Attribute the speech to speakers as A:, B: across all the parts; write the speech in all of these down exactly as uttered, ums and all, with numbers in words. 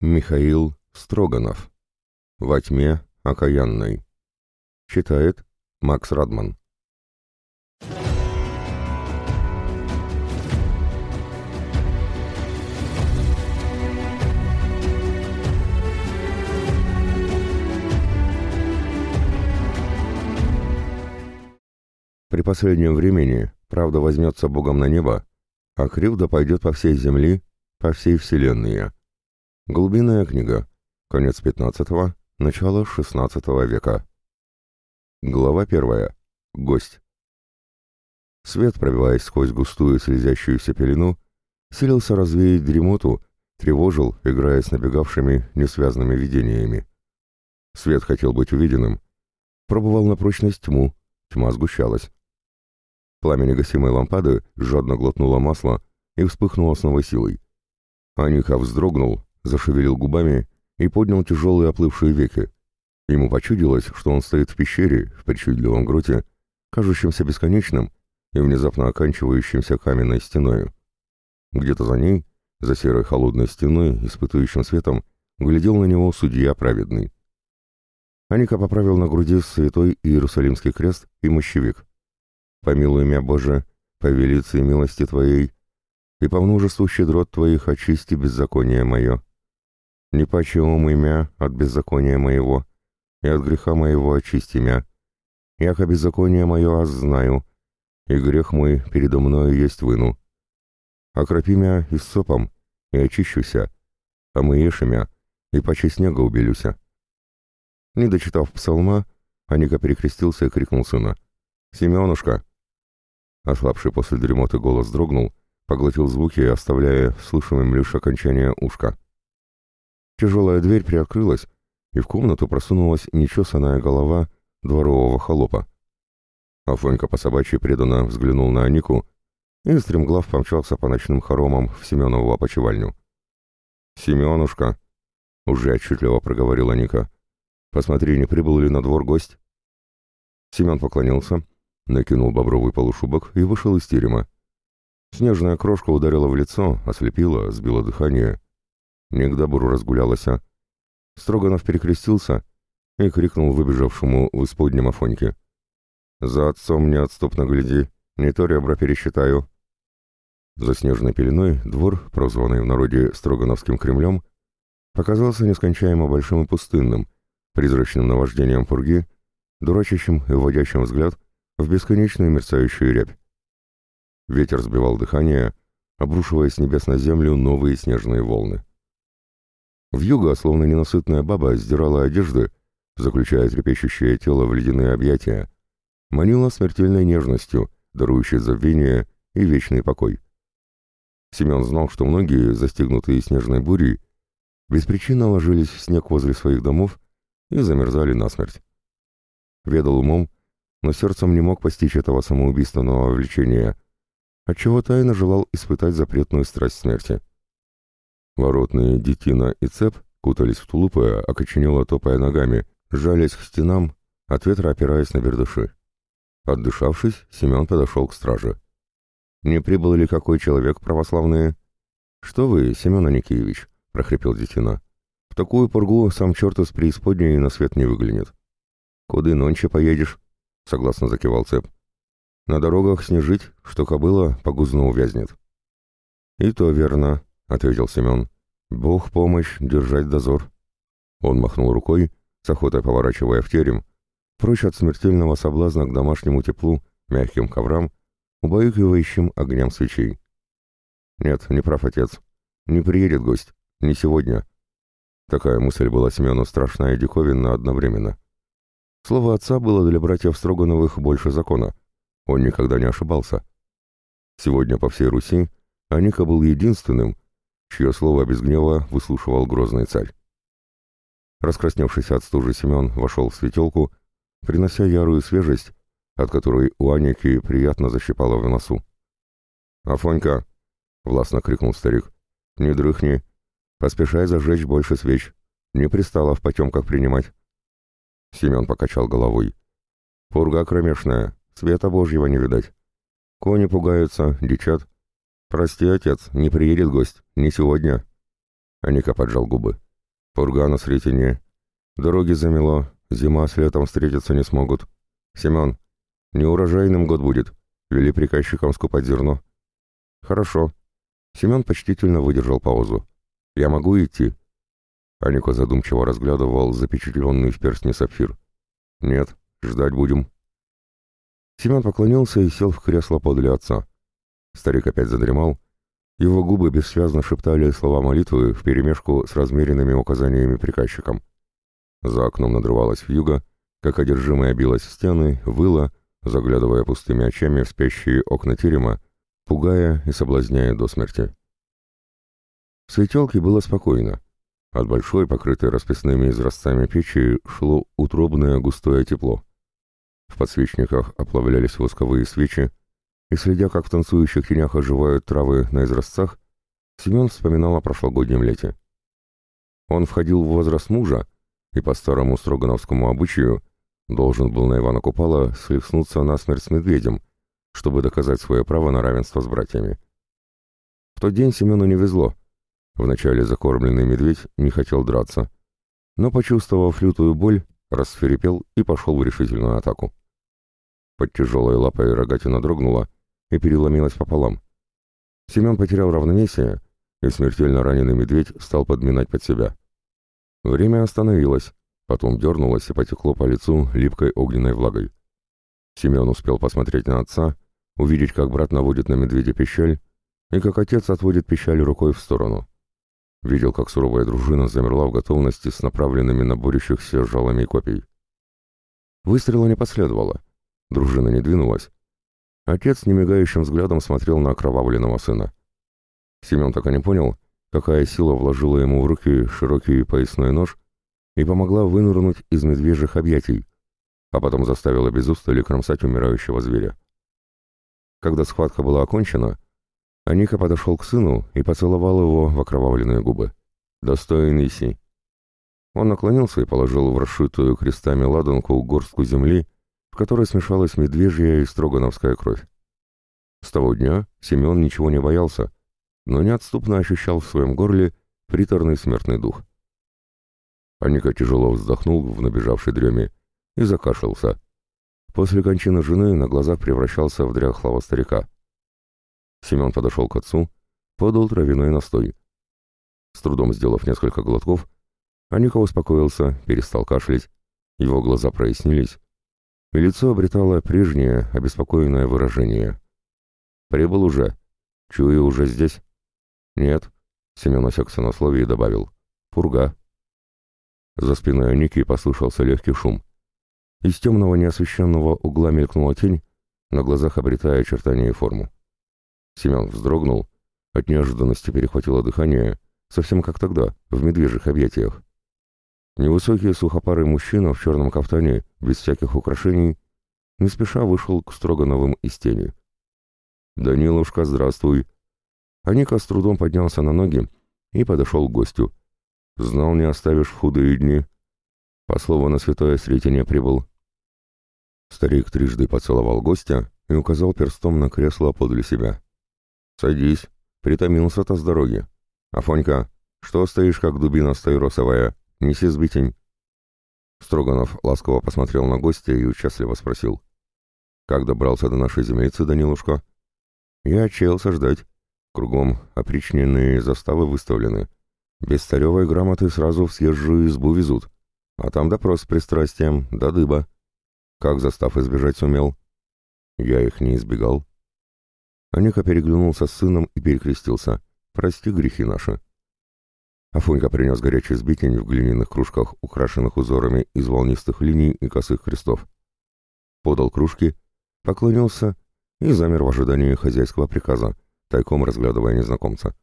A: Михаил Строганов. «Во тьме окаянной». Читает Макс Радман. При последнем времени правда возьмется Богом на небо, а кривда пойдет по всей земли, по всей вселенной. Глубинная книга. Конец пятнадцатого, начало шестнадцатого века. Глава первая. Гость. Свет, пробиваясь сквозь густую слезящуюся пелену, силился развеять дремоту, тревожил, играя с набегавшими несвязными видениями. Свет хотел быть увиденным. Пробовал на прочность тьму, тьма сгущалась. Пламя негасимой лампады жадно глотнуло масло и вспыхнуло с новой силой. Аника вздрогнул, зашевелил губами и поднял тяжелые оплывшие веки. Ему почудилось, что он стоит в пещере, в причудливом гроте, кажущемся бесконечным и внезапно оканчивающимся каменной стеною. Где-то за ней, за серой холодной стеной, испытующим светом, глядел на него судья праведный. Аника поправил на груди святой Иерусалимский крест и мощевик. «Помилуй мя, Боже, по велице и милости Твоей, и по множеству щедрот Твоих очисти беззаконие мое. Не паче умы мя от беззакония моего, и от греха моего очисти мя. Яко беззаконие мое аз знаю, и грех мой передо мною есть выну. Окропи мя иссопом, и очищуся, а мыеши мя, и паче снега убелюся». Не дочитав псалма, Аника перекрестился и крикнул сына: «Семенушка!» Ослабший после дремоты голос дрогнул, поглотил звуки, оставляя слышимым лишь окончание ушка. Тяжелая дверь приоткрылась, и в комнату просунулась нечесанная голова дворового холопа. Афонька по собачьи преданно взглянул на Анику и стремглав помчался по ночным хоромам в Семенову опочивальню. «Семенушка!» — уже отчетливо проговорила Аника. «Посмотри, не прибыл ли на двор гость?» Семен поклонился, накинул бобровый полушубок и вышел из терема. Снежная крошка ударила в лицо, ослепила, сбила дыхание. Не к добру разгулялась, а. Строганов перекрестился и крикнул выбежавшему в исподнем Афоньке: «За отцом неотступно гляди, не то ребра пересчитаю». За снежной пеленой двор, прозванный в народе Строгановским Кремлем, показался нескончаемо большим и пустынным, призрачным наваждением пурги, дурачащим и вводящим взгляд в бесконечную мерцающую рябь. Ветер сбивал дыхание, обрушивая с небес на землю новые снежные волны. Вьюга, словно ненасытная баба, сдирала одежды, заключая трепещущее тело в ледяные объятия, манила смертельной нежностью, дарующей забвение и вечный покой. Семен знал, что многие, застигнутые снежной бурей, беспричинно ложились в снег возле своих домов и замерзали насмерть. Ведал умом, но сердцем не мог постичь этого самоубийственного влечения, отчего тайно желал испытать запретную страсть смерти. Воротные детина и цеп кутались в тулупы, окоченело топая ногами, сжались к стенам, от ветра опираясь на бердыши. Отдышавшись, Семен подошел к страже. «Не прибыл ли какой человек, православные?» «Что вы, Семен Аникеевич?» — прохрипел детина. «В такую пургу сам черт из преисподней на свет не выглянет». «Куды нонче поедешь?» — согласно закивал цеп. «На дорогах снежить, что кобыла погузно увязнет». «И то верно», — ответил Семен. «Бог помощь, держать дозор». Он махнул рукой, с охотой поворачивая в терем, прочь от смертельного соблазна к домашнему теплу, мягким коврам, убаюкивающим огням свечей. «Нет, не прав отец. Не приедет гость. Не сегодня». Такая мысль была Семену страшна и диковинна одновременно. Слово отца было для братьев Строгановых больше закона. Он никогда не ошибался. Сегодня по всей Руси Аника был единственным, чье слово без гнева выслушивал грозный царь. Раскрасневшийся от стужи Семен вошел в светелку, принося ярую свежесть, от которой у Аники приятно защипало в носу. «Афонька!» — властно крикнул старик. «Не дрыхни! Поспешай зажечь больше свеч! Не пристало в потемках принимать!» Семен покачал головой. «Пурга кромешная, света Божьего не видать. Кони пугаются, дичат. Прости, отец, не приедет гость, не сегодня». Аника поджал губы. Пурга на Сретенье. Дороги замело, зима с летом встретиться не смогут. Семен, неурожайным год будет. Вели приказчикам скупать зерно. Хорошо. Семен почтительно выдержал паузу. Я могу идти? Аника задумчиво разглядывал запечатленный в перстне сапфир. Нет, ждать будем. Семен поклонился и сел в кресло подле отца. Старик опять задремал. Его губы бессвязно шептали слова молитвы вперемешку с размеренными указаниями приказчикам. За окном надрывалась вьюга, как одержимая билась в стены, выла, заглядывая пустыми очами в спящие окна терема, пугая и соблазняя до смерти. В светелке было спокойно. От большой, покрытой расписными изразцами печи, шло утробное густое тепло. В подсвечниках оплавлялись восковые свечи, и, следя, как в танцующих тенях оживают травы на изразцах, Семен вспоминал о прошлогоднем лете. Он входил в возраст мужа, и по старому строгановскому обычаю должен был на Ивана Купала слихнуться насмерть с медведем, чтобы доказать свое право на равенство с братьями. В тот день Семену не везло. Вначале закормленный медведь не хотел драться, но, почувствовав лютую боль, рассвирепел и пошел в решительную атаку. Под тяжелой лапой рогатина дрогнула и переломилась пополам. Семен потерял равновесие, и смертельно раненый медведь стал подминать под себя. Время остановилось, потом дернулось и потекло по лицу липкой огненной влагой. Семен успел посмотреть на отца, увидеть, как брат наводит на медведя пищаль, и как отец отводит пищаль рукой в сторону. Видел, как суровая дружина замерла в готовности с направленными на борющихся жалами копий. Выстрела не последовало. Дружина не двинулась. Отец немигающим взглядом смотрел на окровавленного сына. Семен так и не понял, какая сила вложила ему в руки широкий поясной нож и помогла вынырнуть из медвежьих объятий, а потом заставила без устали кромсать умирающего зверя. Когда схватка была окончена, Аника подошел к сыну и поцеловал его в окровавленные губы. «Достоин Иси». Он наклонился и положил в расшитую крестами ладанку горстку земли, в которой смешалась медвежья и строгановская кровь. С того дня Семен ничего не боялся, но неотступно ощущал в своем горле приторный смертный дух. Аника тяжело вздохнул в набежавшей дреме и закашлялся. После кончины жены на глазах превращался в дряхлого старика. Семен подошел к отцу, подал травяной настой. С трудом сделав несколько глотков, Аника успокоился, перестал кашлять, его глаза прояснились, и лицо обретало прежнее обеспокоенное выражение. «Прибыл уже. Чую, уже здесь?» «Нет», — Семен осекся на слове и добавил. «Пурга». За спиной Аники послышался легкий шум. Из темного неосвещенного угла мелькнула тень, на глазах обретая очертания и форму. Семен вздрогнул, от неожиданности перехватило дыхание, совсем как тогда, в медвежьих объятиях. Невысокий сухопарый мужчина в черном кафтане, без всяких украшений, не спеша вышел к Строгановым из тени. «Данилушка, здравствуй!» Аника с трудом поднялся на ноги и подошел к гостю. «Знал, не оставишь в худые дни. По слову на святое Сретенье прибыл». Старик трижды поцеловал гостя и указал перстом на кресло подле себя. «Садись, притомился-то с дороги. Афонька, что стоишь, как дубина стаиросовая? Неси сбитень». Строганов ласково посмотрел на гостя и участливо спросил. «Как добрался до нашей землицы, Данилушка?» «Я отчаялся ждать. Кругом опричненные заставы выставлены. Без царевой грамоты сразу в съезжую избу везут. А там допрос с пристрастием, да дыба. Как застав избежать сумел?» «Я их не избегал». Аника переглянулся с сыном и перекрестился. «Прости грехи наши». Афонька принес горячий сбитень в глиняных кружках, украшенных узорами из волнистых линий и косых крестов. Подал кружки, поклонился и замер в ожидании хозяйского приказа, тайком разглядывая незнакомца.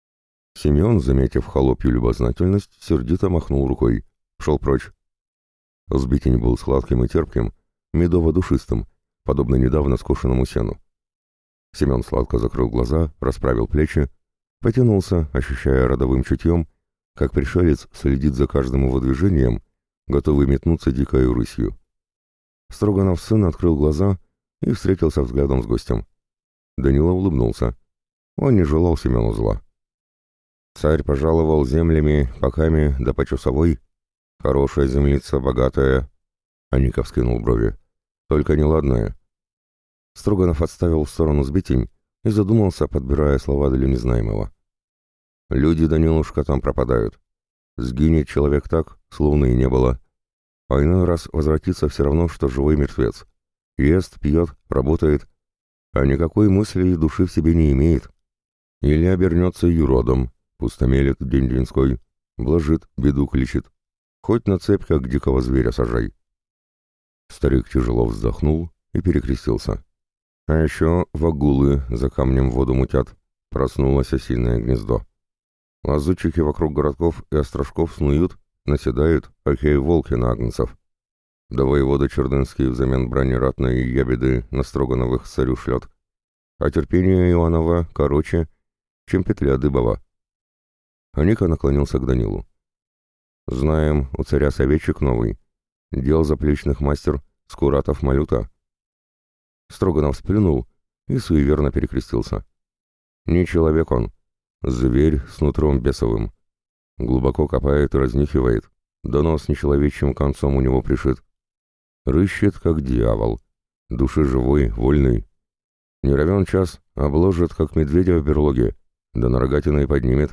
A: Семен, заметив холопью любознательность, сердито махнул рукой. Шел прочь. Сбитень был сладким и терпким, медово-душистым, подобно недавно скошенному сену. Семен сладко закрыл глаза, расправил плечи, потянулся, ощущая родовым чутьем, как пришелец следит за каждым его движением, готовый метнуться дикой рысью. Строганов сын открыл глаза и встретился взглядом с гостем. Данила улыбнулся. Он не желал Семену зла. Царь пожаловал землями, поками да по часовой. Хорошая землица, богатая. Аников скинул брови. Только неладная. Строганов отставил в сторону сбитень и задумался, подбирая слова для незнаемого. Люди, Данилушка, там пропадают. Сгинет человек так, словно и не было. А иной раз возвратится все равно, что живой мертвец. Ест, пьет, работает, а никакой мысли и души в себе не имеет. Или обернется юродом, пустомелит день-деньской, блажит, беду кличет. Хоть на цепь, как дикого зверя, сажай. Старик тяжело вздохнул и перекрестился. А еще вагулы за камнем воду мутят. Проснулось осиное гнездо. Лазутчики вокруг городков и острожков снуют, наседают, окей волки на агнцев. Да воевода Чердынский взамен брани ратной и ябеды на Строгановых царю шлет. А терпение Иванова короче, чем петля Дыбова. Аника наклонился к Данилу. Знаем, у царя советчик новый. Дел заплечных мастер Скуратов Малюта. Строганов сплюнул и суеверно перекрестился. Не человек он, зверь с нутром бесовым. Глубоко копает и разнюхивает, донос нечеловечьим концом у него пришит. Рыщет, как дьявол, души живой, вольный. Не равен час, обложит, как медведя в берлоге, да на рогатиной поднимет.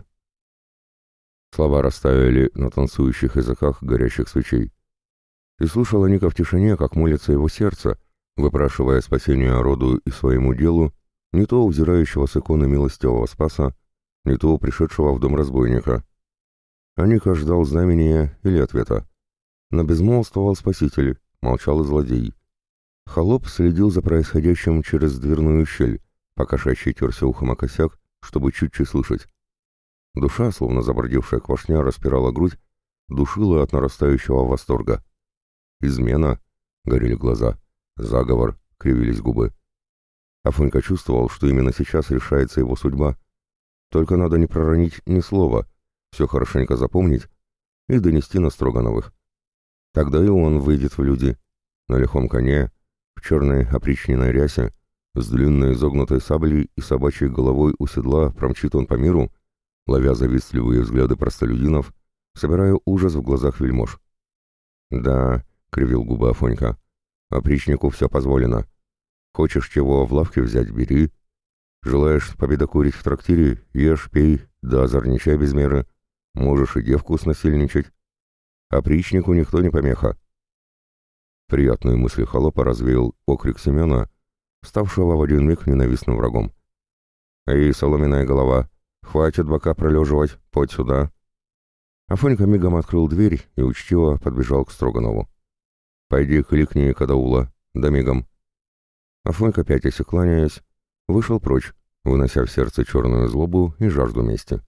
A: Слова растаяли на танцующих языках горящих свечей. И слушал Аника в тишине, как молится его сердце, выпрашивая спасения роду и своему делу, не то взирающего с иконы милостивого Спаса, не то пришедшего в дом разбойника. Аника ждал знамения или ответа. Но безмолвствовал спаситель, молчал и злодей. Холоп следил за происходящим через дверную щель, пока шащий терся ухом о косяк, чтобы чутче слышать. Душа, словно забродившая квашня, распирала грудь, душила от нарастающего восторга. «Измена!» — горели глаза. «Заговор!» — кривились губы. Афонька чувствовал, что именно сейчас решается его судьба. Только надо не проронить ни слова, все хорошенько запомнить и донести на Строгановых. Тогда и он выйдет в люди, на лихом коне, в черной опричненной рясе, с длинной изогнутой саблей и собачьей головой у седла промчит он по миру, ловя завистливые взгляды простолюдинов, собирая ужас в глазах вельмож. «Да», — кривил губы Афонька, — «опричнику все позволено. Хочешь чего в лавке взять — бери. Желаешь победокурить в трактире — ешь, пей, да озорничай без меры. Можешь и девку снасильничать. Опричнику никто не помеха». Приятные мысли холопа развеял окрик Семена, ставшего в один миг ненавистным врагом. «Эй, соломенная голова, хватит бока пролеживать, подь сюда!» Афонька мигом открыл дверь и учтиво подбежал к Строганову. «Пойди кликни Кадаула, да мигом». Афонька, пятясь и кланяясь, вышел прочь, вынося в сердце черную злобу и жажду мести.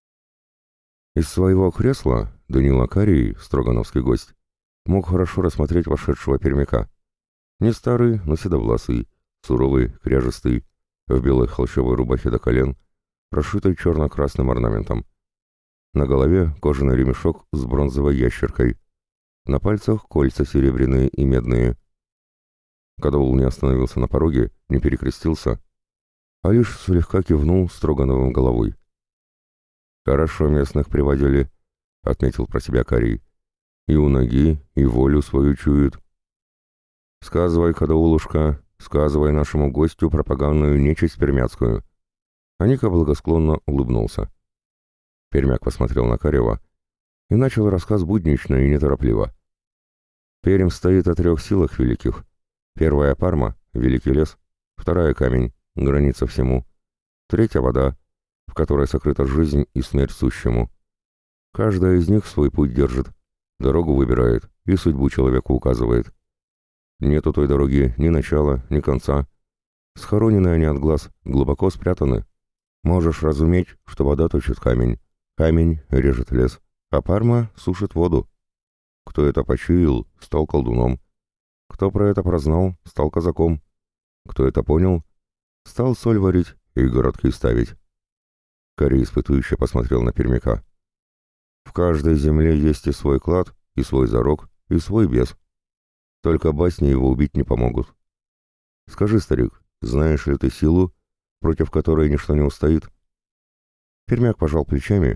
A: Из своего кресла Данил Акарий, строгановский гость, мог хорошо рассмотреть вошедшего пермяка. Не старый, но седовласый, суровый, кряжестый, в белой холщовой рубахе до колен, прошитой черно-красным орнаментом. На голове кожаный ремешок с бронзовой ящеркой, на пальцах кольца серебряные и медные. Кадаул не остановился на пороге, не перекрестился, а лишь слегка кивнул Строгановым головой. «Хорошо местных приводили», — отметил про себя Карий. «И у ноги, и волю свою чуют». «Сказывай, Кадаулушка, сказывай нашему гостю пропаганную нечисть пермяцкую». Аника благосклонно улыбнулся. Пермяк посмотрел на Карева и начал рассказ буднично и неторопливо. «Пермь стоит о трех силах великих. Первая — Парма, великий лес, вторая — камень, граница всему, третья — вода, в которой сокрыта жизнь и смерть сущему. Каждая из них свой путь держит, дорогу выбирает и судьбу человеку указывает. Нету той дороги ни начала, ни конца. Схоронены они от глаз, глубоко спрятаны. Можешь разуметь, что вода точит камень, камень режет лес, а Парма сушит воду. Кто это почуял, стал колдуном. Кто про это прознал, стал казаком. Кто это понял, стал соль варить и городки ставить». Карий испытующе посмотрел на пермяка. «В каждой земле есть и свой клад, и свой зарок, и свой бес. Только басни его убить не помогут. Скажи, старик, знаешь ли ты силу, против которой ничто не устоит?» Пермяк пожал плечами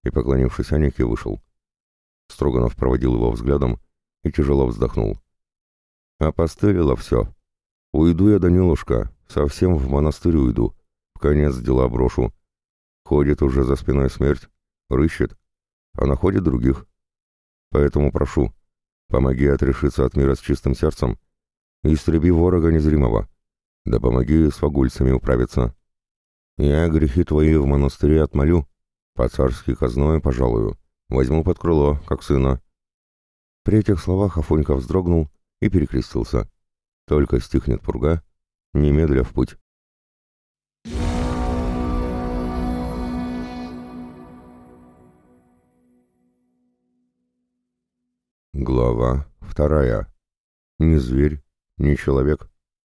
A: и, поклонившись Анике, вышел. Строганов проводил его взглядом и тяжело вздохнул. «Опостылило все. Уйду я, Данилушка, совсем в монастырь уйду, в конец дела брошу. Ходит уже за спиной смерть, рыщет, а находит других. Поэтому прошу, помоги отрешиться от мира с чистым сердцем, истреби ворога незримого, да помоги с вагульцами управиться. Я грехи твои в монастыре отмолю, по-царски казной пожалую, возьму под крыло, как сына». При этих словах Афонька вздрогнул и перекрестился. Только стихнет пурга, немедля в путь. Глава вторая. Ни зверь, ни человек.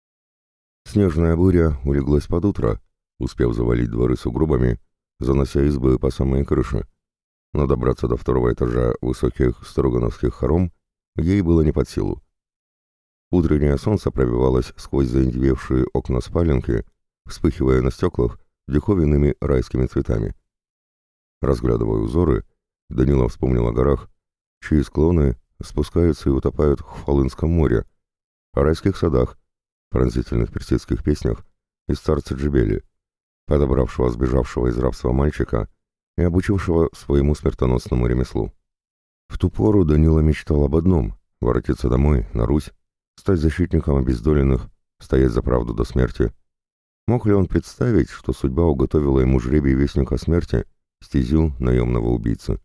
A: Снежная буря улеглась под утро, успев завалить дворы сугробами, занося избы по самой крыше. Но добраться до второго этажа высоких строгановских хором ей было не под силу. Утреннее солнце пробивалось сквозь заиндевевшие окна спаленки, вспыхивая на стеклах диковинными райскими цветами. Разглядывая узоры, Данила вспомнил о горах, чьи склоны спускаются и утопают в Хвалынском море, о райских садах, пронзительных персидских песнях и старце Джибели, подобравшего сбежавшего из рабства мальчика и обучившего своему смертоносному ремеслу. В ту пору Данила мечтал об одном — воротиться домой, на Русь, стать защитником обездоленных, стоять за правду до смерти. Мог ли он представить, что судьба уготовила ему жребий вестника смерти, стезю наемного убийцы?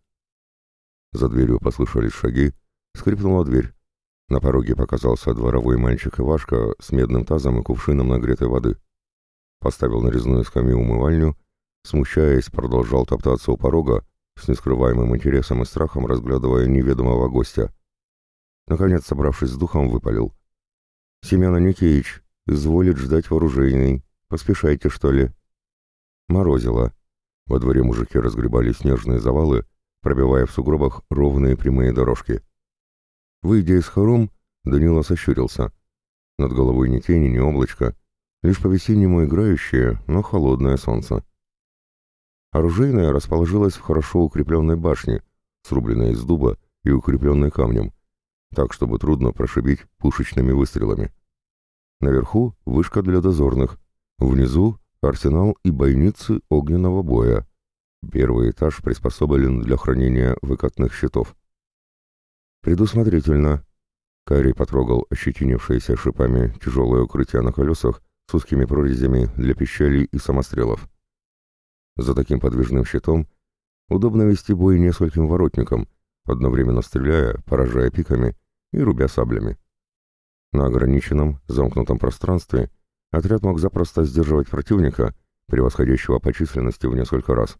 A: За дверью послышались шаги, скрипнула дверь. На пороге показался дворовой мальчик Ивашка с медным тазом и кувшином нагретой воды. Поставил на резную скамью умывальню, смущаясь, продолжал топтаться у порога, с нескрываемым интересом и страхом разглядывая неведомого гостя. Наконец, собравшись с духом, выпалил: «Семен Аникеич, изволит ждать вооружений. Поспешайте, что ли?» Морозило. Во дворе мужики разгребали снежные завалы, пробивая в сугробах ровные прямые дорожки. Выйдя из хором, Данила сощурился. Над головой ни тени, ни облачка, лишь по-весеннему играющее, но холодное солнце. Оружейная расположилась в хорошо укрепленной башне, срубленной из дуба и укрепленной камнем, так, чтобы трудно прошибить пушечными выстрелами. Наверху вышка для дозорных, внизу арсенал и бойницы огненного боя. Первый этаж приспособлен для хранения выкатных щитов. Предусмотрительно. Карий потрогал ощетинившееся шипами тяжелое укрытие на колесах с узкими прорезями для пищалей и самострелов. За таким подвижным щитом удобно вести бой нескольким воротникам, одновременно стреляя, поражая пиками и рубя саблями. На ограниченном, замкнутом пространстве отряд мог запросто сдерживать противника, превосходящего по численности в несколько раз.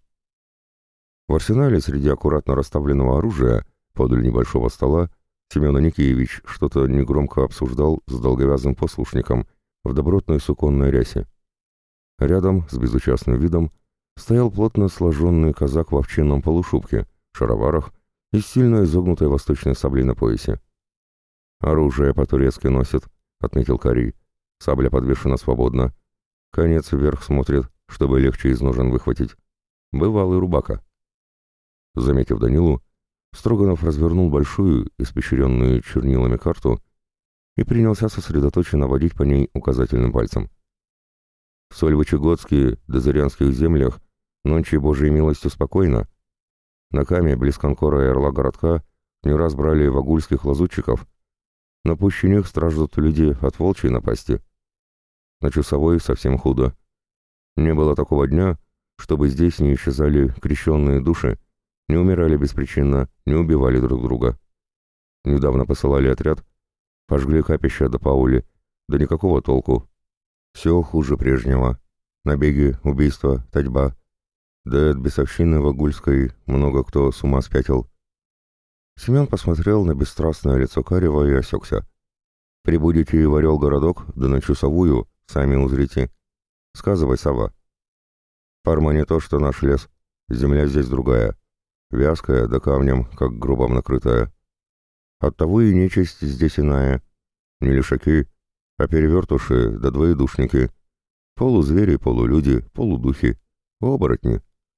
A: В арсенале среди аккуратно расставленного оружия, подле небольшого стола, Семен Аникеевич что-то негромко обсуждал с долговязым послушником в добротной суконной рясе. Рядом, с безучастным видом, стоял плотно сложенный казак в овчинном полушубке, шароварах и с сильно изогнутой восточной саблей на поясе. «Оружие по-турецки носит», — отметил Карий. «Сабля подвешена свободно. Конец вверх смотрит, чтобы легче из ножен выхватить. Бывалый рубака». Заметив Данилу, Строганов развернул большую, испещренную чернилами карту и принялся сосредоточенно водить по ней указательным пальцем. «В Сольвычегодске, Дозырянских землях, ночи Божьей милостью спокойно. На Каме, близ Конкора и Орла-городка, не раз брали вагульских лазутчиков, но пуще них страждут люди от волчьей напасти. На Чусовой совсем худо. Не было такого дня, чтобы здесь не исчезали крещенные души, не умирали беспричинно, не убивали друг друга. Недавно посылали отряд, пожгли капища до Паули, да никакого толку. Все хуже прежнего. Набеги, убийства, татьба. Да от бесовщины вагульской много кто с ума спятил». Семен посмотрел на бесстрастное лицо Карева и осекся. «Прибудете в Орел-городок, да на Чусовую, сами узрите. Сказывай, сова. Парма не то, что наш лес, земля здесь другая, вязкая да камнем, как гробом накрытая. Оттого и нечисть здесь иная. Не лишаки, а перевертуши да двоедушники, полузвери, полулюди, полудухи, оборотни.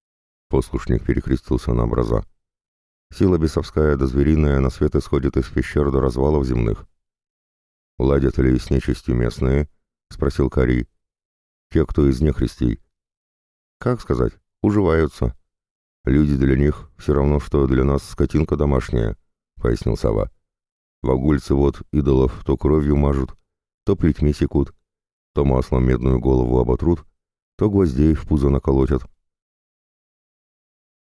A: Послушник перекрестился на образа. Сила бесовская да звериная на свет исходит из пещер до развалов земных. «Ладят ли с нечистью местные?» — спросил Карий. «Те, кто из нехристей». «Как сказать? Уживаются. Люди для них все равно, что для нас скотинка домашняя», — пояснил Сава. «Вагульцы вот идолов то кровью мажут, то плетьми секут, то маслом медную голову оботрут, то гвоздей в пузо наколотят.